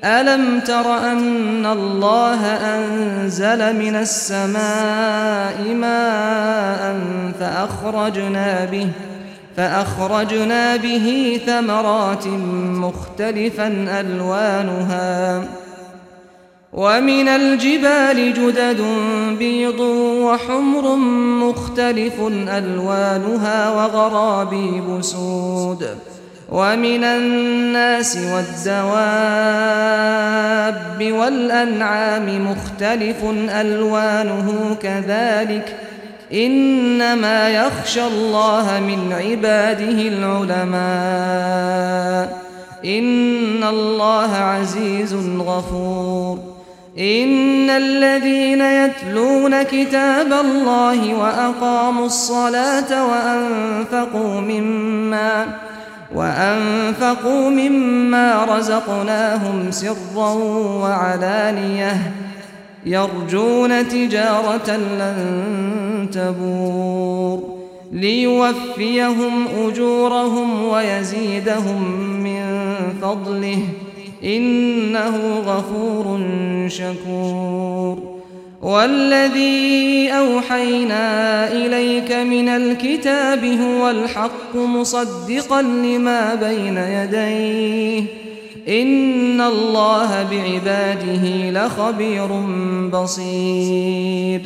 ألم تر أن الله أنزل من السماء ماء فأخرجنا به ثمرات مختلفا ألوانها ومن الجبال جدد بيض وحمر مختلف ألوانها وغرابيب سود ومن الناس والدواب والأنعام مختلف ألوانه كذلك إنما يخشى الله من عباده العلماء إن الله عزيز غفور إن الذين يتلون كتاب الله وأقاموا الصلاة وأنفقوا مما رزقناهم سرا وعلانية يرجون تجارة لن تبور ليوفيهم أجورهم ويزيدهم من فضله إنه غفور شكور والذي أوحينا إليك من الكتاب هو الحق مصدقا لما بين يديه إن الله بعباده لخبير بصير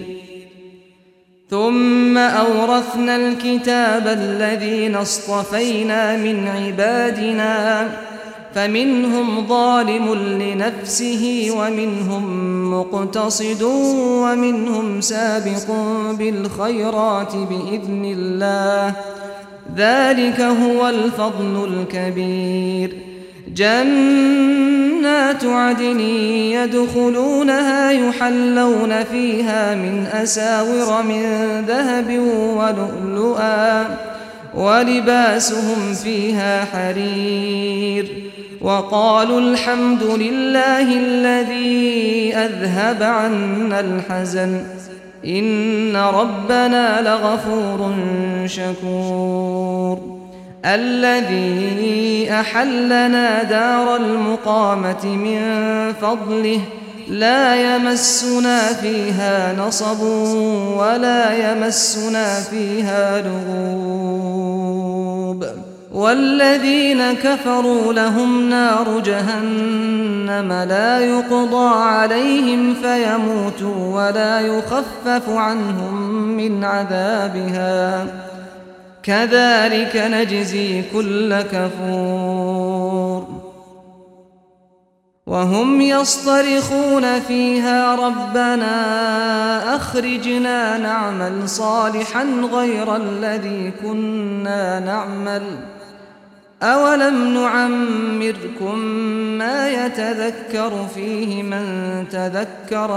ثم أورثنا الكتاب الذين اصطفينا من عبادنا فمنهم ظالم لنفسه ومنهم مقتصد ومنهم سابق بالخيرات بإذن الله ذلك هو الفضل الكبير جنات عدن يدخلونها يحلون فيها من أساور من ذهب ولؤلؤا ولباسهم فيها حرير وقالوا الحمد لله الذي أذهب عنا الحزن إن ربنا لغفور شكور الذي أحلنا دار المقامة من فضله لا يمسنا فيها نصب ولا يمسنا فيها لغوب والذين كفروا لهم نار جهنم لا يقضى عليهم فيموتوا ولا يخفف عنهم من عذابها كذلك نجزي كل كفور وهم يصطرخون فيها ربنا أخرجنا نعمل صالحا غير الذي كنا نعمل أولم نعمركم ما يتذكر فيه من تذكر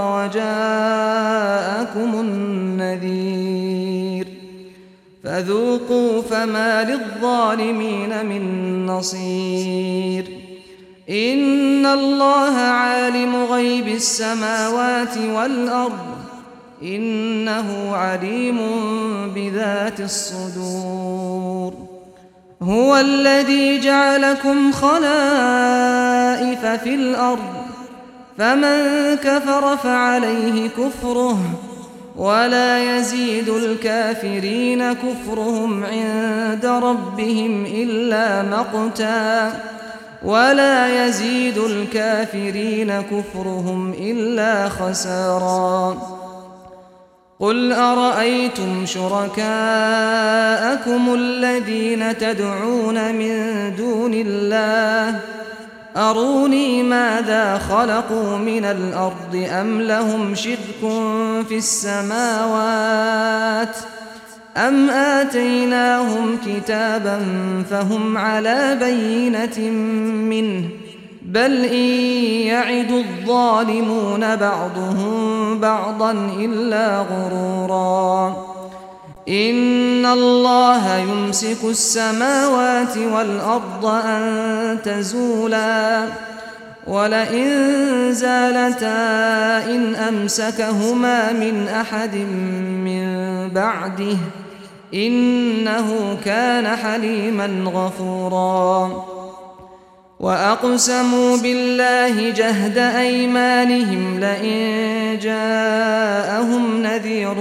وجاءكم النذير فذوقوا فما للظالمين من نصير إن الله عالم غيب السماوات والأرض إنه عليم بذات الصدور هو الذي جعلكم خلائف في الأرض فمن كفر فعليه كفره ولا يزيد الكافرين كفرهم عند ربهم إلا مقتا ولا يزيد الكافرين كفرهم إلا خسارا قل أرأيتم شركاءكم الذين تدعون من دون الله أروني ماذا خلقوا من الأرض أم لهم شرك في السماوات أم آتيناهم كتابا فهم على بينة منه بل إن يعد الظالمون بعضهم بعضا إلا غرورا إن الله يمسك السماوات والأرض أن تزولا ولئن زالتا إن أمسكهما من أحد من بعده إنه كان حليما غفورا وأقسموا بالله جهد أيمانهم لئن جاءهم نذير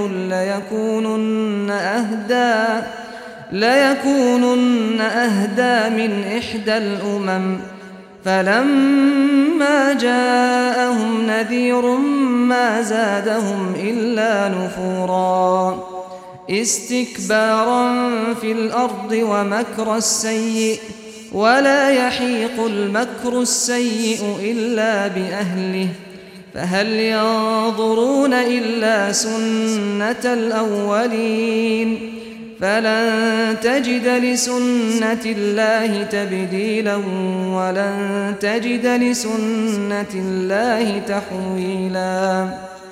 ليكونن أهدى من إحدى الأمم فلما جاءهم نذير ما زادهم إلا نفورا استكبارا في الأرض ومكر السيء ولا يحيق المكر السيء إلا بأهله فهل ينظرون إلا سنة الأولين فلن تجد لسنة الله تبديلا ولن تجد لسنة الله تحويلا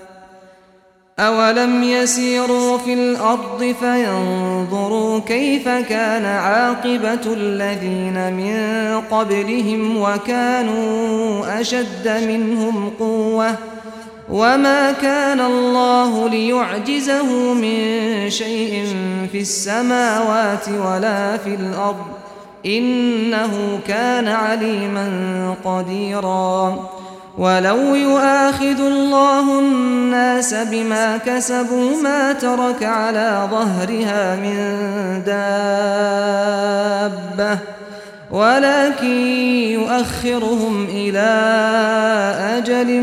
أولم يسيروا في الأرض فينظروا كيف كان عاقبة الذين من قبلهم وكانوا أشد منهم قوة وما كان الله ليعجزه من شيء في السماوات ولا في الأرض إنه كان عليما قديرا ولو يؤاخذ الله الناس بما كسبوا ما ترك على ظهرها من دابة ولكن يؤخرهم إلى أجل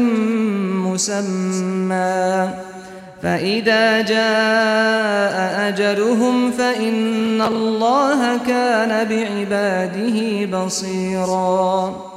مسمى فإذا جاء أجلهم فإن الله كان بعباده بصيراً